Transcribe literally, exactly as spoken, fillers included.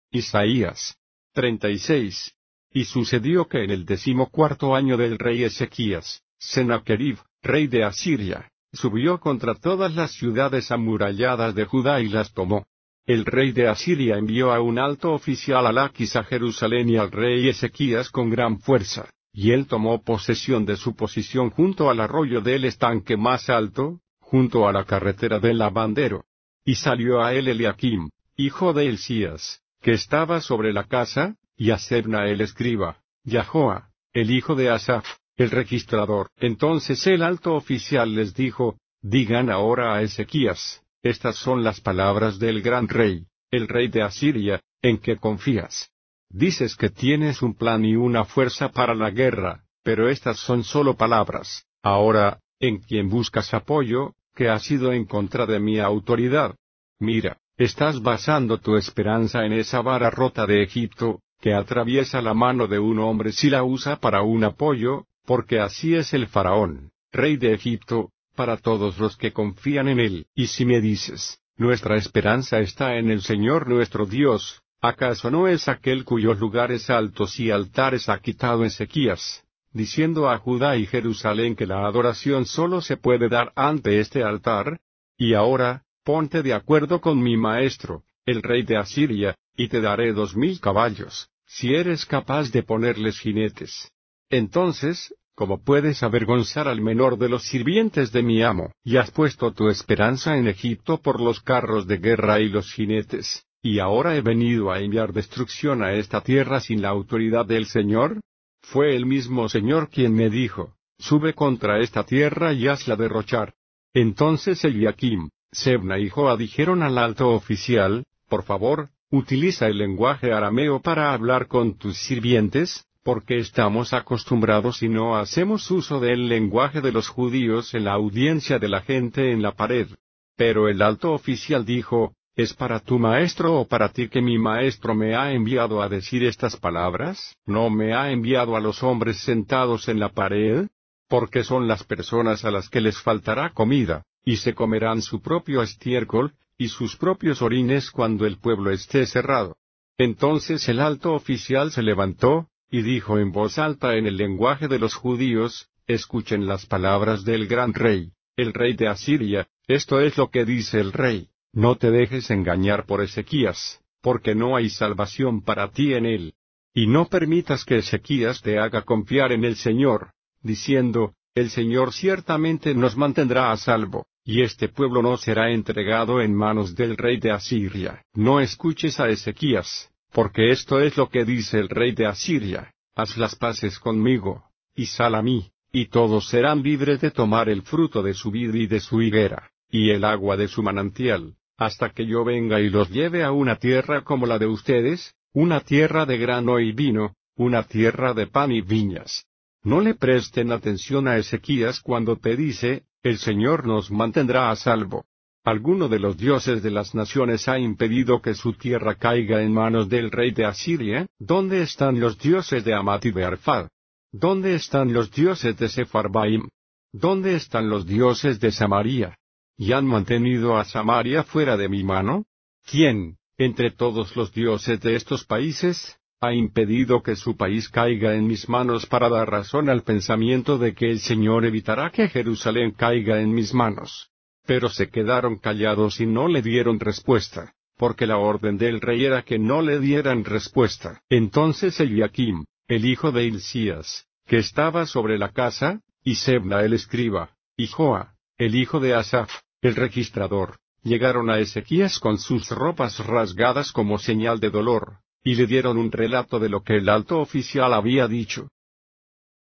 Isaías treinta y seis. Y sucedió que en el decimocuarto año del rey Ezequías, Sennacherib, rey de Asiria, subió contra todas las ciudades amuralladas de Judá y las tomó. El rey de Asiria envió a un alto oficial a Laquis a Jerusalén y al rey Ezequías con gran fuerza, y él tomó posesión de su posición junto al arroyo del estanque más alto, junto a la carretera del lavandero. Y salió a él Eliaquim, hijo de Hilcías, que estaba sobre la casa, y a Sebna el escriba, y a Joa, el hijo de Asaph, el registrador. Entonces el alto oficial les dijo, digan ahora a Ezequías, estas son las palabras del gran rey, el rey de Asiria, ¿en qué confías? Dices que tienes un plan y una fuerza para la guerra, pero estas son solo palabras. Ahora, ¿en quién buscas apoyo, que ha sido en contra de mi autoridad? Mira, estás basando tu esperanza en esa vara rota de Egipto, que atraviesa la mano de un hombre si la usa para un apoyo, porque así es el faraón, rey de Egipto, para todos los que confían en él. Y si me dices, nuestra esperanza está en el Señor nuestro Dios, ¿acaso no es aquel cuyos lugares altos y altares ha quitado Ezequías, diciendo a Judá y Jerusalén que la adoración solo se puede dar ante este altar? Y ahora, ponte de acuerdo con mi maestro, el rey de Asiria, y te daré dos mil caballos, si eres capaz de ponerles jinetes. Entonces, ¿cómo puedes avergonzar al menor de los sirvientes de mi amo? Y has puesto tu esperanza en Egipto por los carros de guerra y los jinetes, y ahora he venido a enviar destrucción a esta tierra sin la autoridad del Señor. Fue el mismo Señor quien me dijo, sube contra esta tierra y hazla derrochar. Entonces Eliaquim, Sebna y Joa dijeron al alto oficial, por favor, utiliza el lenguaje arameo para hablar con tus sirvientes, porque estamos acostumbrados y no hacemos uso del lenguaje de los judíos en la audiencia de la gente en la pared. Pero el alto oficial dijo, ¿es para tu maestro o para ti que mi maestro me ha enviado a decir estas palabras? ¿No me ha enviado a los hombres sentados en la pared? Porque son las personas a las que les faltará comida, y se comerán su propio estiércol, y sus propios orines cuando el pueblo esté cerrado. Entonces el alto oficial se levantó, y dijo en voz alta en el lenguaje de los judíos, escuchen las palabras del gran rey, el rey de Asiria, esto es lo que dice el rey, no te dejes engañar por Ezequías, porque no hay salvación para ti en él. Y no permitas que Ezequías te haga confiar en el Señor, diciendo, el Señor ciertamente nos mantendrá a salvo, y este pueblo no será entregado en manos del rey de Asiria. No escuches a Ezequías, porque esto es lo que dice el rey de Asiria, haz las paces conmigo, y sal a mí, y todos serán libres de tomar el fruto de su vid y de su higuera, y el agua de su manantial, hasta que yo venga y los lleve a una tierra como la de ustedes, una tierra de grano y vino, una tierra de pan y viñas. No le presten atención a Ezequías cuando te dice, el Señor nos mantendrá a salvo. ¿Alguno de los dioses de las naciones ha impedido que su tierra caiga en manos del rey de Asiria? ¿Dónde están los dioses de Hamat y de Arfad? ¿Dónde están los dioses de Sepharvaim? ¿Dónde están los dioses de Samaria? ¿Y han mantenido a Samaria fuera de mi mano? ¿Quién, entre todos los dioses de estos países, ha impedido que su país caiga en mis manos para dar razón al pensamiento de que el Señor evitará que Jerusalén caiga en mis manos? Pero se quedaron callados y no le dieron respuesta, porque la orden del rey era que no le dieran respuesta. Entonces Eliaquim, el hijo de Hilcías, que estaba sobre la casa, y Sebna el escriba, y Joa, el hijo de Asaph, el registrador, llegaron a Ezequías con sus ropas rasgadas como señal de dolor, y le dieron un relato de lo que el alto oficial había dicho.